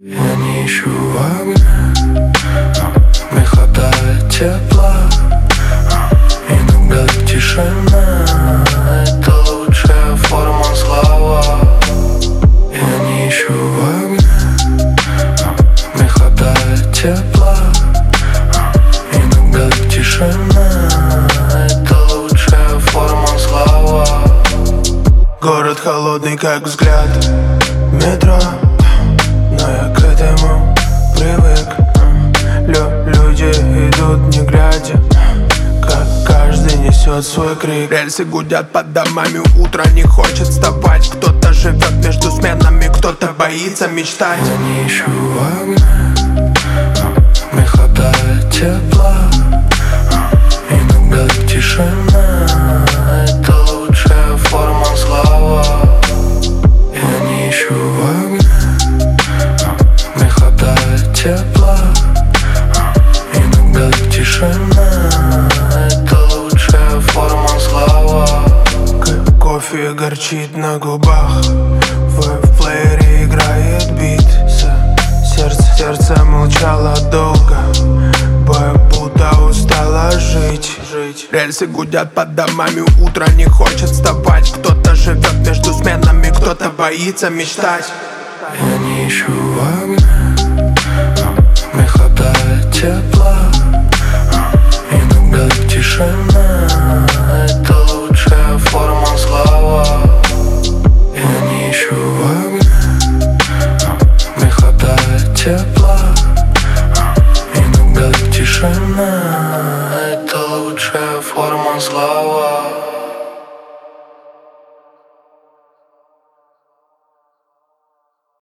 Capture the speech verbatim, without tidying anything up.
Я не ищу огня, мне хватает тепла. Иногда тишина — это лучшая форма слова. Я не ищу огня, мне хватает тепла. Иногда тишина — это лучшая форма слова. Город холодный, как взгляд метро, но я к этому привык. Лю Люди идут не глядя, как каждый несет свой крик. Рельсы гудят под домами, утро не хочет вставать. Кто-то живет между сменами, кто-то боится мечтать. Я не ищу огня, мне хватает тепла. Иногда тишина — это лучшая форма слова. Я не ищу огня, мне хватает тепла. Иногда тишина — это лучшая форма слова. Кофе горчит на губах, в плеере играет бит. Сердце, сердце молчало долго, бо будто устала жить. Рельсы гудят под домами, утро не хочет вставать. Кто-то живет между сменами, кто-то боится мечтать. Я не ищу огня, мне хватает тепла. Иногда тишина — это лучшая форма слова. Я не ищу огня, мне хватает тепла.